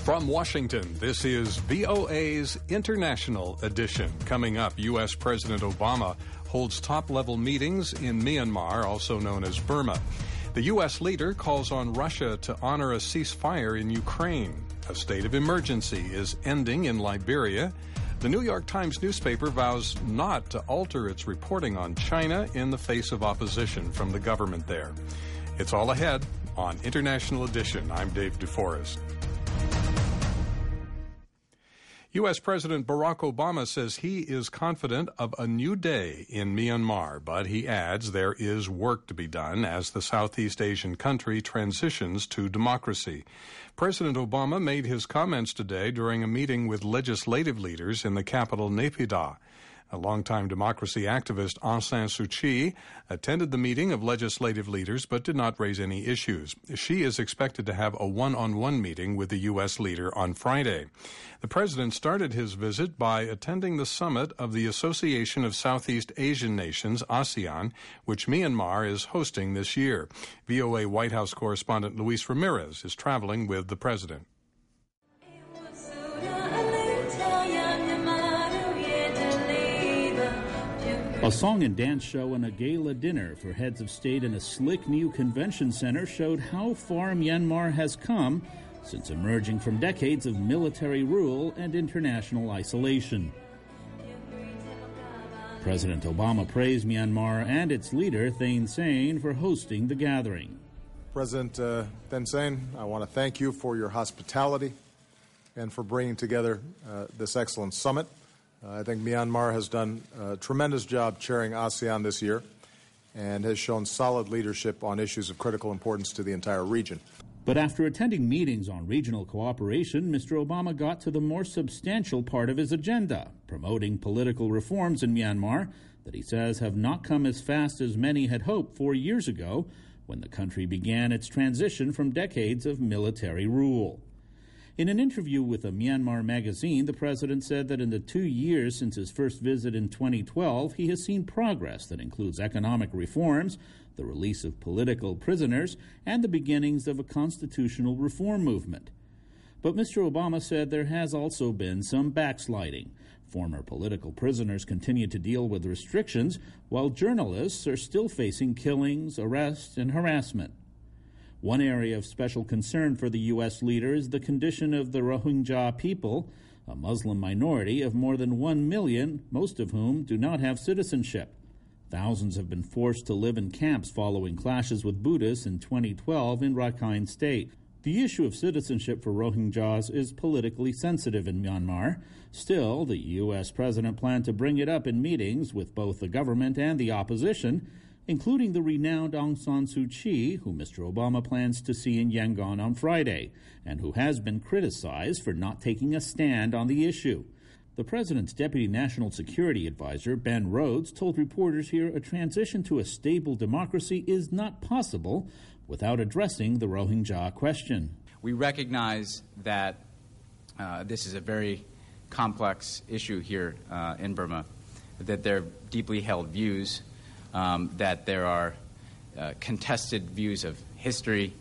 From Washington, this is VOA's International Edition. Coming up, U.S. President Obama holds top-level meetings in Myanmar, also known as Burma. The U.S. leader calls on Russia to honor a ceasefire in Ukraine. A state of emergency is ending in Liberia. The New York Times newspaper vows not to alter its reporting on China in the face of opposition from the government there. It's all ahead on International Edition. I'm Dave DeForest. U.S. President Barack Obama says he is confident of a new day in Myanmar, but he adds there is work to be done as the Southeast Asian country transitions to democracy. President Obama made his comments today during a meeting with legislative leaders in the capital, Naypyidaw. A longtime democracy activist, Aung San Suu Kyi, attended the meeting of legislative leaders but did not raise any issues. She is expected to have a one-on-one meeting with the U.S. leader on Friday. The president started his visit by attending the summit of the Association of Southeast Asian Nations, ASEAN, which Myanmar is hosting this year. VOA White House correspondent Luis Ramirez is traveling with the president. A song and dance show and a gala dinner for heads of state in a slick new convention center showed how far Myanmar has come since emerging from decades of military rule and international isolation. President Obama praised Myanmar and its leader, Thein Sein, for hosting the gathering. President Thein Sein, I want to thank you for your hospitality and for bringing together this excellent summit. I think Myanmar has done a tremendous job chairing ASEAN this year and has shown solid leadership on issues of critical importance to the entire region. But after attending meetings on regional cooperation, Mr. Obama got to the more substantial part of his agenda, promoting political reforms in Myanmar that he says have not come as fast as many had hoped 4 years ago when the country began its transition from decades of military rule. In an interview with a Myanmar magazine, the president said that in the 2 years since his first visit in 2012, he has seen progress that includes economic reforms, the release of political prisoners, and the beginnings of a constitutional reform movement. But Mr. Obama said there has also been some backsliding. Former political prisoners continue to deal with restrictions, while journalists are still facing killings, arrests, and harassment. One area of special concern for the U.S. leader is the condition of the Rohingya people, a Muslim minority of more than 1 million, most of whom do not have citizenship. Thousands have been forced to live in camps following clashes with Buddhists in 2012 in Rakhine State. The issue of citizenship for Rohingyas is politically sensitive in Myanmar. Still, the U.S. president planned to bring it up in meetings with both the government and the opposition, including the renowned Aung San Suu Kyi, who Mr. Obama plans to see in Yangon on Friday, and who has been criticized for not taking a stand on the issue. The president's deputy national security advisor, Ben Rhodes, told reporters here a transition to a stable democracy is not possible without addressing the Rohingya question. We recognize that this is a very complex issue here in Burma, that there are deeply held views, that there are contested views of history,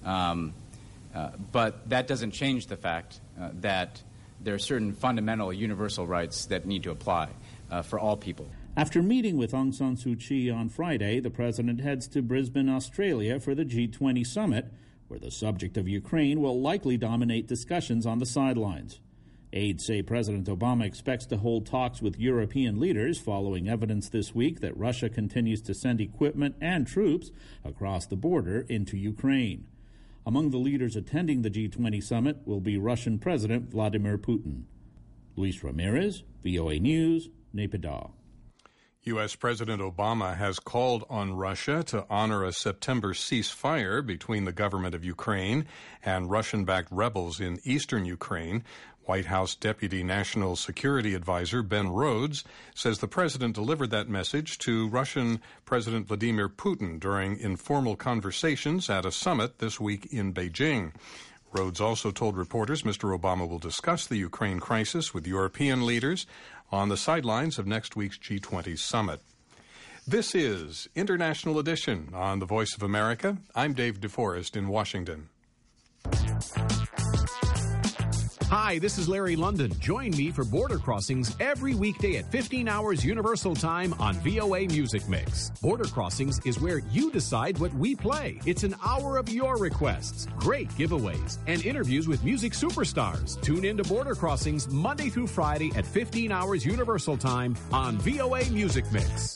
but that doesn't change the fact that there are certain fundamental universal rights that need to apply for all people. After meeting with Aung San Suu Kyi on Friday, the president heads to Brisbane, Australia for the G20 summit, where the subject of Ukraine will likely dominate discussions on the sidelines. Aides say President Obama expects to hold talks with European leaders following evidence this week that Russia continues to send equipment and troops across the border into Ukraine. Among the leaders attending the G20 summit will be Russian President Vladimir Putin. Luis Ramirez, VOA News, Naypyidaw. U.S. President Obama has called on Russia to honor a September ceasefire between the government of Ukraine and Russian-backed rebels in eastern Ukraine. White House Deputy National Security Advisor Ben Rhodes says the president delivered that message to Russian President Vladimir Putin during informal conversations at a summit this week in Beijing. Rhodes also told reporters Mr. Obama will discuss the Ukraine crisis with European leaders on the sidelines of next week's G20 summit. This is International Edition on The Voice of America. I'm Dave DeForest in Washington. Hi, this is Larry London. Join me for Border Crossings every weekday at 15 hours Universal Time on VOA Music Mix. Border Crossings is where you decide what we play. It's an hour of your requests, great giveaways, and interviews with music superstars. Tune in to Border Crossings Monday through Friday at 15 hours Universal Time on VOA Music Mix.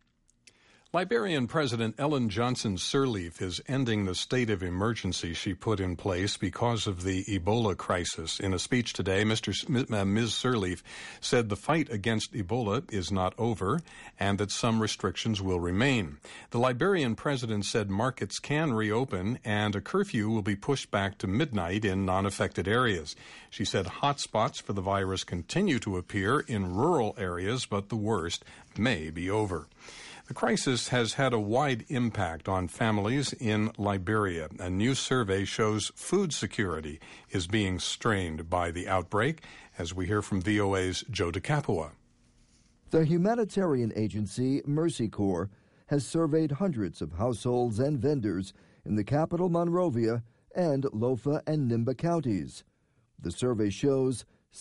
Liberian President Ellen Johnson Sirleaf is ending the state of emergency she put in place because of the Ebola crisis. In a speech today, Ms. Sirleaf said the fight against Ebola is not over and that some restrictions will remain. The Liberian president said markets can reopen and a curfew will be pushed back to midnight in non-affected areas. She said hotspots for the virus continue to appear in rural areas, but the worst may be over. The crisis has had a wide impact on families in Liberia. A new survey shows food security is being strained by the outbreak, as we hear from VOA's Joe DeCapua. The humanitarian agency Mercy Corps has surveyed hundreds of households and vendors in the capital Monrovia and Lofa and Nimba counties. The survey shows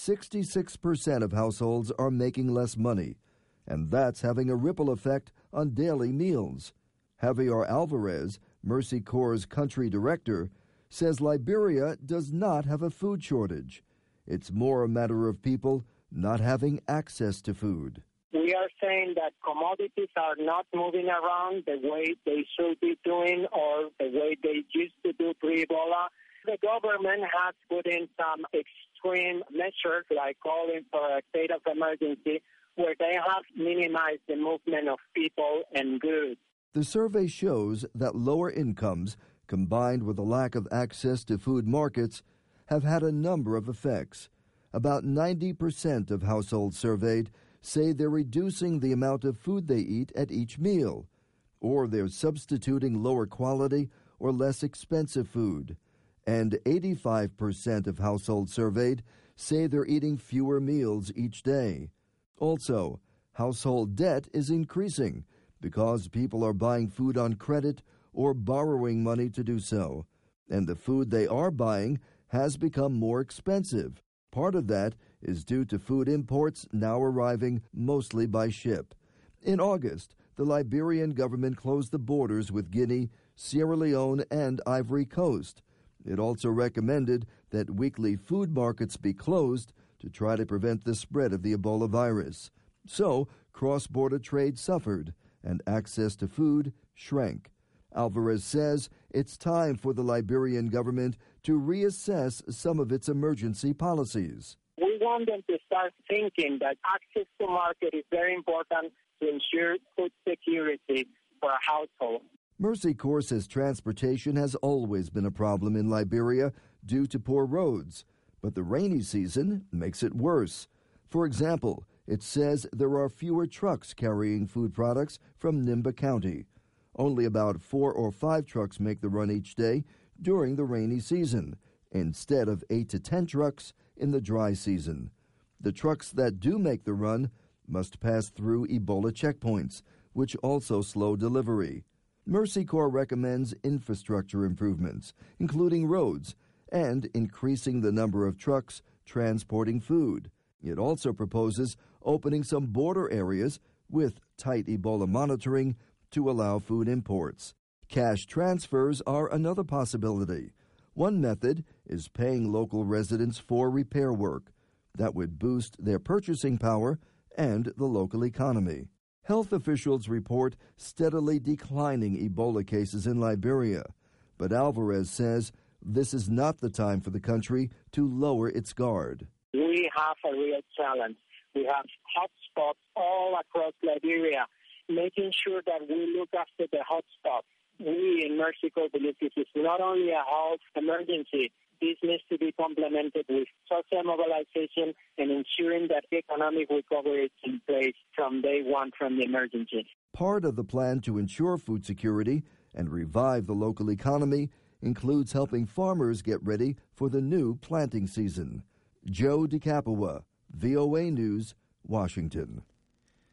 66% of households are making less money, and that's having a ripple effect on daily meals. Javier Alvarez, Mercy Corps' country director, says Liberia does not have a food shortage. It's more a matter of people not having access to food. We are saying that commodities are not moving around the way they should be doing or the way they used to do pre-Ebola. The government has put in some extreme measures like calling for a state of emergency, where they have minimized the movement of people and goods. The survey shows that lower incomes, combined with a lack of access to food markets, have had a number of effects. About 90% of households surveyed say they're reducing the amount of food they eat at each meal, or they're substituting lower quality or less expensive food. And 85% of households surveyed say they're eating fewer meals each day. Also, household debt is increasing because people are buying food on credit or borrowing money to do so, and the food they are buying has become more expensive. Part of that is due to food imports now arriving mostly by ship. In August, the Liberian government closed the borders with Guinea, Sierra Leone, and Ivory Coast. It also recommended that weekly food markets be closed to try to prevent the spread of the Ebola virus. So, cross-border trade suffered, and access to food shrank. Alvarez says it's time for the Liberian government to reassess some of its emergency policies. We want them to start thinking that access to market is very important to ensure food security for a household. Mercy Corps says transportation has always been a problem in Liberia due to poor roads, but the rainy season makes it worse. For example, it says there are fewer trucks carrying food products from Nimba County. Only about 4 or 5 trucks make the run each day during the rainy season, instead of 8 to 10 trucks in the dry season. The trucks that do make the run must pass through Ebola checkpoints, which also slow delivery. Mercy Corps recommends infrastructure improvements, including roads, and increasing the number of trucks transporting food. It also proposes opening some border areas with tight Ebola monitoring to allow food imports. Cash transfers are another possibility. One method is paying local residents for repair work. That would boost their purchasing power and the local economy. Health officials report steadily declining Ebola cases in Liberia, but Alvarez says this is not the time for the country to lower its guard. We have a real challenge. We have hotspots all across Liberia, making sure that we look after the hotspots. We in Mercy Corps believe this is not only a health emergency, this needs to be complemented with social mobilization and ensuring that economic recovery is in place from day one from the emergency. Part of the plan to ensure food security and revive the local economy includes helping farmers get ready for the new planting season. Joe DeCapua, VOA News, Washington.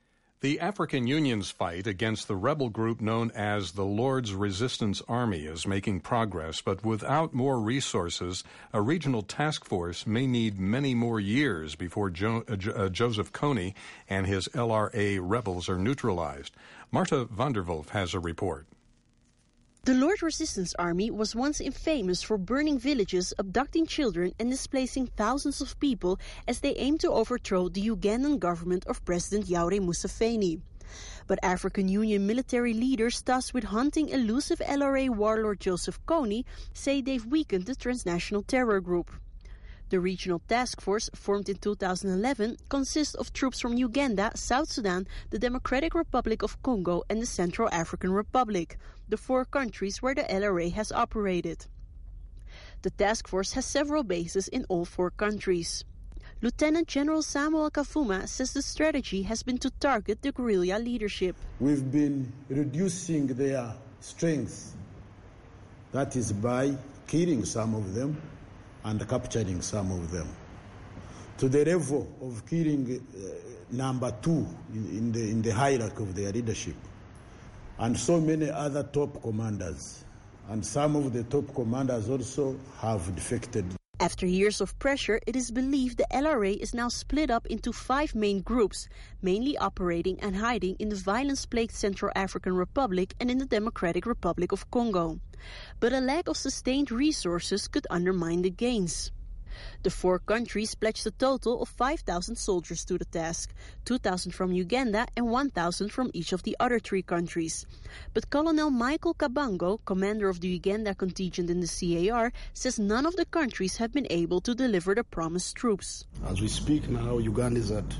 The African Union's fight against the rebel group known as the Lord's Resistance Army is making progress, but without more resources, a regional task force may need many more years before Joseph Kony and his LRA rebels are neutralized. Marta van der Wolf has a report. The Lord's Resistance Army was once infamous for burning villages, abducting children and displacing thousands of people as they aimed to overthrow the Ugandan government of President Yoweri Museveni. But African Union military leaders tasked with hunting elusive LRA warlord Joseph Kony say they've weakened the transnational terror group. The regional task force, formed in 2011, consists of troops from Uganda, South Sudan, the Democratic Republic of Congo and the Central African Republic, the 4 countries where the LRA has operated. The task force has several bases in all 4 countries. Lieutenant General Samuel Kafuma says the strategy has been to target the guerrilla leadership. We've been reducing their strength. That is by killing some of them and capturing some of them, to the level of killing number 2 in the hierarchy of their leadership, and so many other top commanders. And some of the top commanders also have defected. After years of pressure, it is believed the LRA is now split up into 5 main groups, mainly operating and hiding in the violence-plagued Central African Republic and in the Democratic Republic of Congo. But a lack of sustained resources could undermine the gains. The 4 countries pledged a total of 5,000 soldiers to the task, 2,000 from Uganda and 1,000 from each of the other 3 countries. But Colonel Michael Kabango, commander of the Uganda contingent in the CAR, says none of the countries have been able to deliver the promised troops. As we speak now, Uganda is at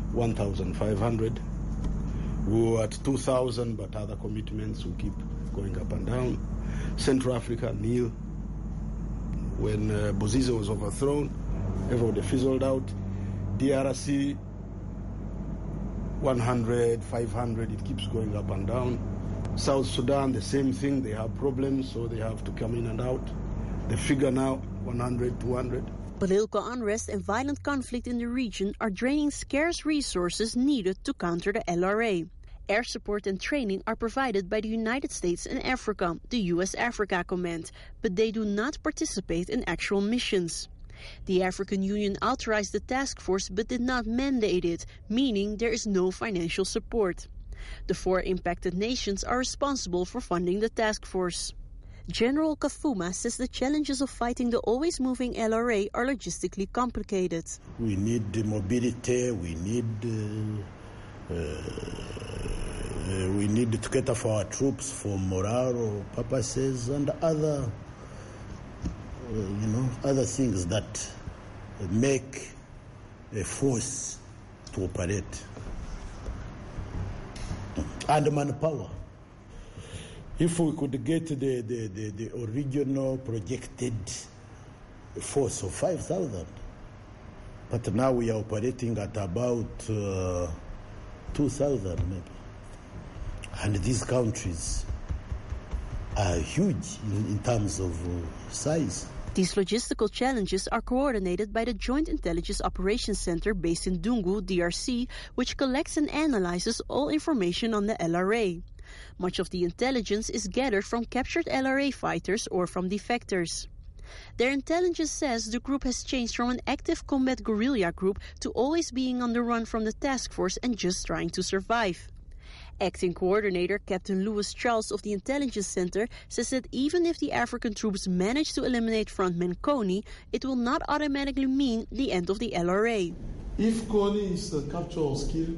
1,500. We were at 2,000, but other commitments will keep going up and down. Central Africa, nil. When Bozizé was overthrown, everybody fizzled out. DRC, 100, 500, it keeps going up and down. South Sudan, the same thing, they have problems, so they have to come in and out. The figure now, 100, 200. Political unrest and violent conflict in the region are draining scarce resources needed to counter the LRA. Air support and training are provided by the United States and Africa, the U.S. Africa Command, but they do not participate in actual missions. The African Union authorized the task force but did not mandate it, meaning there is no financial support. The 4 impacted nations are responsible for funding the task force. General Kafuma says the challenges of fighting the always-moving LRA are logistically complicated. We need mobility, we need to cater for our troops for morale purposes and other things that make a force to operate. And manpower. If we could get the original projected force of 5,000, but now we are operating at about 2,000 maybe. And these countries are huge in terms of size. These logistical challenges are coordinated by the Joint Intelligence Operations Center based in Dungu, DRC, which collects and analyzes all information on the LRA. Much of the intelligence is gathered from captured LRA fighters or from defectors. Their intelligence says the group has changed from an active combat guerrilla group to always being on the run from the task force and just trying to survive. Acting coordinator Captain Lewis Charles of the Intelligence Center says that even if the African troops manage to eliminate frontman Kony, it will not automatically mean the end of the LRA. If Kony is captured or killed,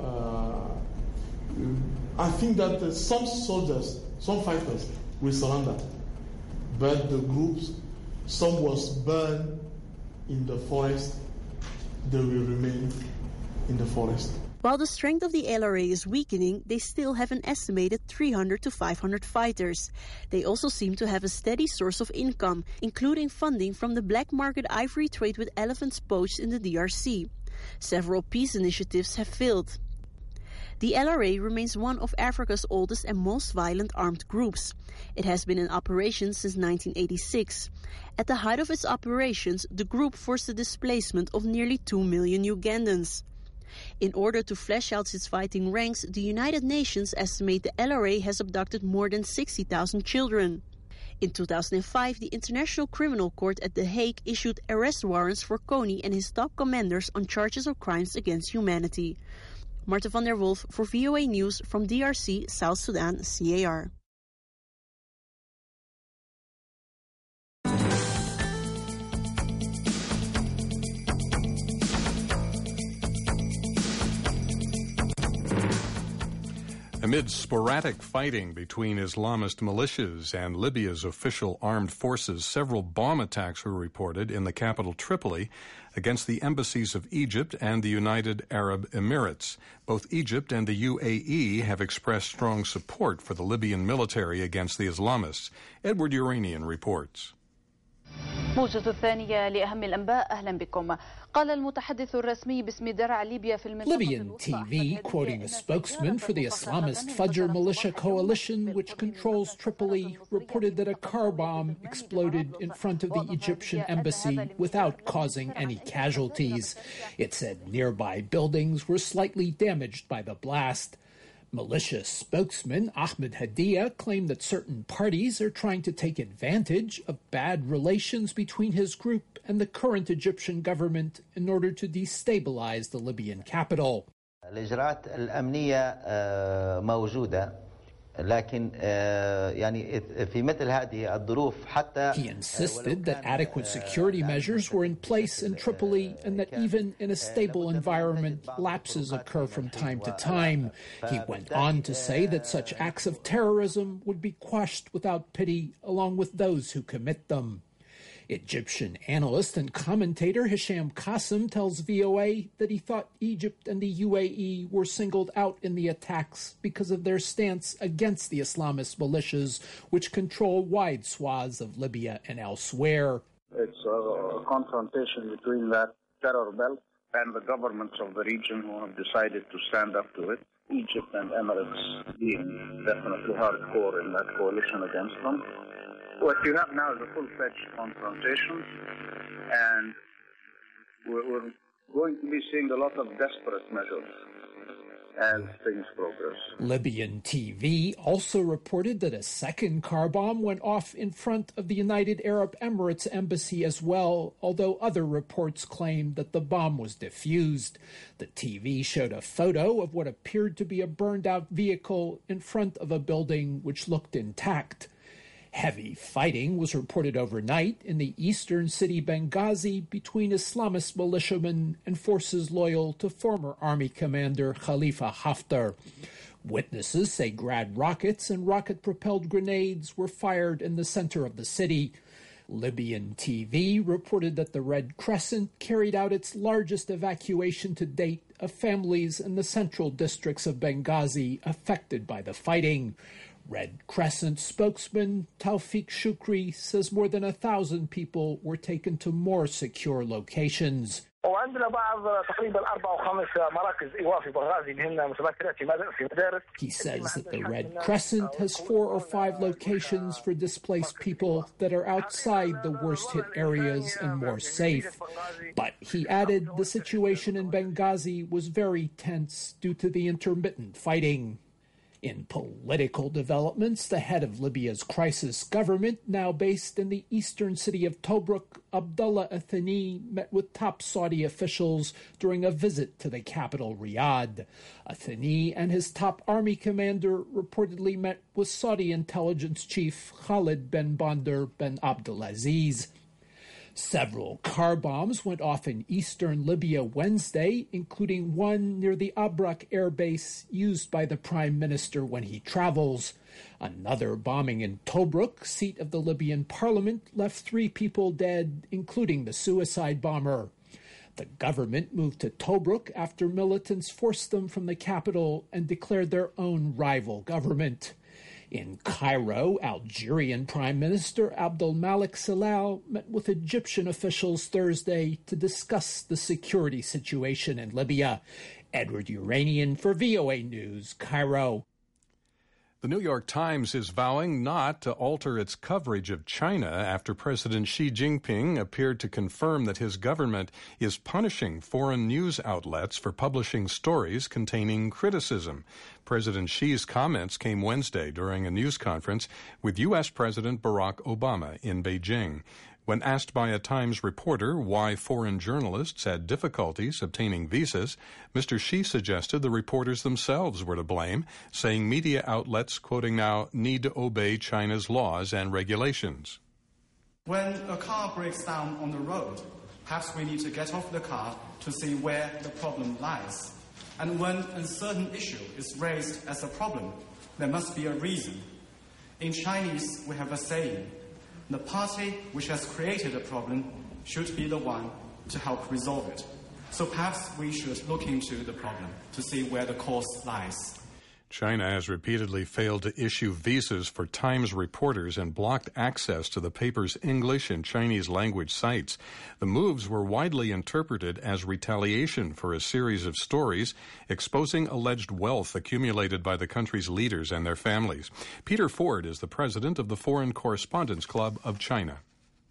I think that some soldiers, some fighters will surrender. But the groups, some was burned in the forest, they will remain in the forest. While the strength of the LRA is weakening, they still have an estimated 300 to 500 fighters. They also seem to have a steady source of income, including funding from the black market ivory trade with elephants poached in the DRC. Several peace initiatives have failed. The LRA remains one of Africa's oldest and most violent armed groups. It has been in operation since 1986. At the height of its operations, the group forced the displacement of nearly 2 million Ugandans. In order to flesh out its fighting ranks, the United Nations estimate the LRA has abducted more than 60,000 children. In 2005, the International Criminal Court at The Hague issued arrest warrants for Kony and his top commanders on charges of crimes against humanity. Marta van der Wolf for VOA News from DRC, South Sudan, CAR. Amid sporadic fighting between Islamist militias and Libya's official armed forces, several bomb attacks were reported in the capital Tripoli against the embassies of Egypt and the United Arab Emirates. Both Egypt and the UAE have expressed strong support for the Libyan military against the Islamists. Edward Uranian reports. موجة الثانية لأهم الأنباء. أهلا بكم. قال المتحدث الرسمي باسم درع ليبيا في المنطقة. Libyan TV, quoting a spokesman for the Islamist Fajr militia coalition, which controls Tripoli, reported that a car bomb exploded in front of the Egyptian embassy without causing any casualties. It said nearby buildings were slightly damaged by the blast. Militia spokesman Ahmed Hadia claimed that certain parties are trying to take advantage of bad relations between his group and the current Egyptian government in order to destabilize the Libyan capital. الإجراءات الأمنية موجودة. لكن يعني في مثل هذه الظروف حتى He insisted that adequate security measures were in place in Tripoli and that even in a stable environment, lapses occur from time to time. He went on to say that such acts of terrorism would be quashed without pity along with those who commit them. Egyptian analyst and commentator Hisham Qasim tells VOA that he thought Egypt and the UAE were singled out in the attacks because of their stance against the Islamist militias, which control wide swaths of Libya and elsewhere. It's a confrontation between that terror belt and the governments of the region who have decided to stand up to it. Egypt and Emirates being definitely hardcore in that coalition against them. What you have now is a full-fledged confrontation, and we're going to be seeing a lot of desperate measures as things progress. Libyan TV also reported that a second car bomb went off in front of the United Arab Emirates embassy as well, although other reports claimed that the bomb was defused. The TV showed a photo of what appeared to be a burned-out vehicle in front of a building which looked intact. Heavy fighting was reported overnight in the eastern city Benghazi between Islamist militiamen and forces loyal to former army commander Khalifa Haftar. Witnesses say Grad rockets and rocket-propelled grenades were fired in the center of the city. Libyan TV reported that the Red Crescent carried out its largest evacuation to date of families in the central districts of Benghazi affected by the fighting. Red Crescent spokesman Tawfiq Shukri says more than 1,000 people were taken to more secure locations. He says that the Red Crescent has 4 or 5 locations for displaced people that are outside the worst-hit areas and more safe. But he added the situation in Benghazi was very tense due to the intermittent fighting. In political developments, the head of Libya's crisis government, now based in the eastern city of Tobruk, Abdullah Athani, met with top Saudi officials during a visit to the capital, Riyadh. Athani and his top army commander reportedly met with Saudi intelligence chief Khalid bin Bandar bin Abdulaziz. Several car bombs went off in eastern Libya Wednesday, including one near the Abrak air base used by the prime minister when he travels. Another bombing in Tobruk, seat of the Libyan parliament, left 3 people dead, including the suicide bomber. The government moved to Tobruk after militants forced them from the capital and declared their own rival government. In Cairo, Algerian Prime Minister Abdel Malik Salal met with Egyptian officials Thursday to discuss the security situation in Libya. Edward Uranian for VOA News, Cairo. The New York Times is vowing not to alter its coverage of China after President Xi Jinping appeared to confirm that his government is punishing foreign news outlets for publishing stories containing criticism. President Xi's comments came Wednesday during a news conference with U.S. President Barack Obama in Beijing. When asked by a Times reporter why foreign journalists had difficulties obtaining visas, Mr. Xi suggested the reporters themselves were to blame, saying media outlets, quoting now, need to obey China's laws and regulations. When a car breaks down on the road, perhaps we need to get off the car to see where the problem lies. And when a certain issue is raised as a problem, there must be a reason. In Chinese, we have a saying, the party which has created a problem should be the one to help resolve it. So perhaps we should look into the problem to see where the cause lies. China has repeatedly failed to issue visas for Times reporters and blocked access to the paper's English and Chinese language sites. The moves were widely interpreted as retaliation for a series of stories exposing alleged wealth accumulated by the country's leaders and their families. Peter Ford is the president of the Foreign Correspondents Club of China.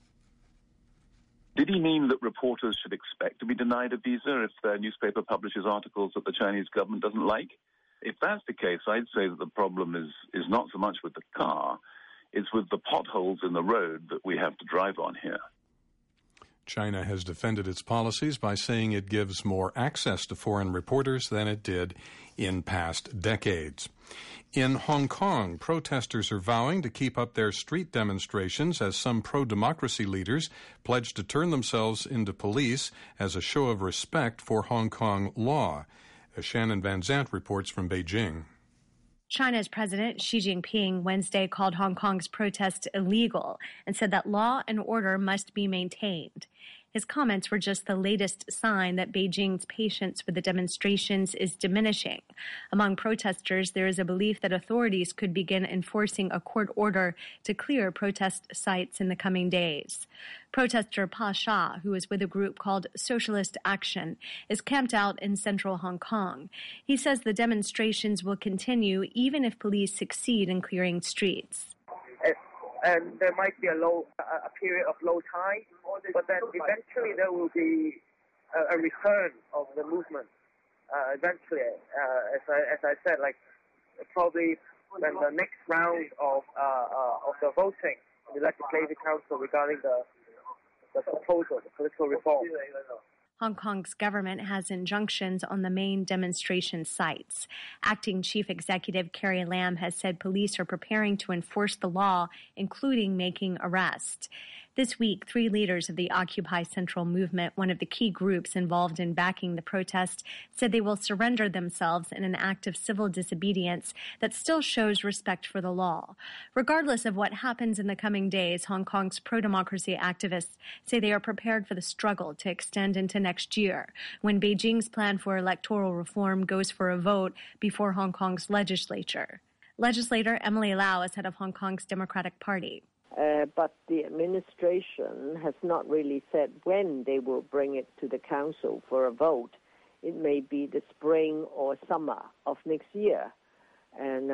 Did he mean that reporters should expect to be denied a visa if their newspaper publishes articles that the Chinese government doesn't like? If that's the case, I'd say that the problem is not so much with the car, it's with the potholes in the road that we have to drive on here. China has defended its policies by saying it gives more access to foreign reporters than it did in past decades. In Hong Kong, protesters are vowing to keep up their street demonstrations as some pro-democracy leaders pledge to turn themselves into police as a show of respect for Hong Kong law. Shannon Van Zandt reports from Beijing. China's President Xi Jinping Wednesday called Hong Kong's protests illegal and said that law and order must be maintained. His comments were just the latest sign that Beijing's patience with the demonstrations is diminishing. Among protesters, there is a belief that authorities could begin enforcing a court order to clear protest sites in the coming days. Protester Pa Sha, who is with a group called Socialist Action, is camped out in central Hong Kong. He says the demonstrations will continue even if police succeed in clearing streets. And there might be a period of low tide, but then eventually there will be a return of the movement. Eventually, as I said, like probably when the next round of the voting in the Legislative Council regarding the proposal, the political reform. Hong Kong's government has injunctions on the main demonstration sites. Acting Chief Executive Carrie Lam has said police are preparing to enforce the law, including making arrests. This week, 3 leaders of the Occupy Central movement, one of the key groups involved in backing the protest, said they will surrender themselves in an act of civil disobedience that still shows respect for the law. Regardless of what happens in the coming days, Hong Kong's pro-democracy activists say they are prepared for the struggle to extend into next year, when Beijing's plan for electoral reform goes for a vote before Hong Kong's legislature. Legislator Emily Lau is head of Hong Kong's Democratic Party. But the administration has not really said when they will bring it to the council for a vote. It may be the spring or summer of next year. And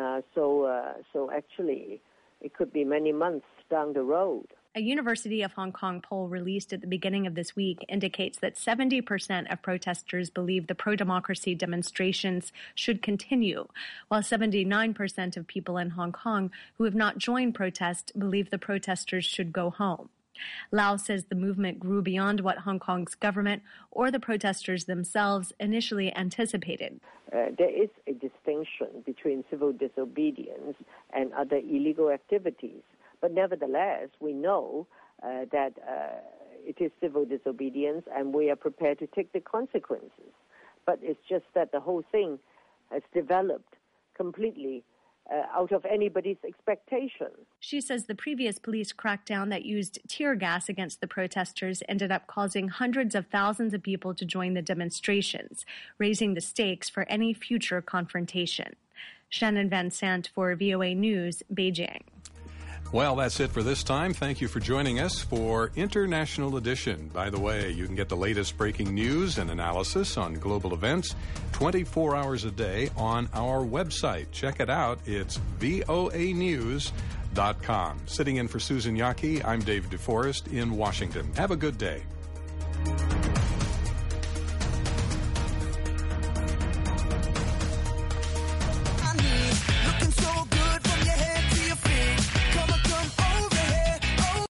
so actually, it could be many months down the road. A University of Hong Kong poll released at the beginning of this week indicates that 70% of protesters believe the pro-democracy demonstrations should continue, while 79% of people in Hong Kong who have not joined protests believe the protesters should go home. Lau says the movement grew beyond what Hong Kong's government or the protesters themselves initially anticipated. There is a distinction between civil disobedience and other illegal activities. But nevertheless, we know that it is civil disobedience and we are prepared to take the consequences. But it's just that the whole thing has developed completely out of anybody's expectation. She says the previous police crackdown that used tear gas against the protesters ended up causing hundreds of thousands of people to join the demonstrations, raising the stakes for any future confrontation. Shannon Van Sant for VOA News, Beijing. Well, that's it for this time. Thank you for joining us for International Edition. By the way, you can get the latest breaking news and analysis on global events 24 hours a day on our website. Check it out. It's voanews.com. Sitting in for Susan Yaki, I'm Dave DeForest in Washington. Have a good day.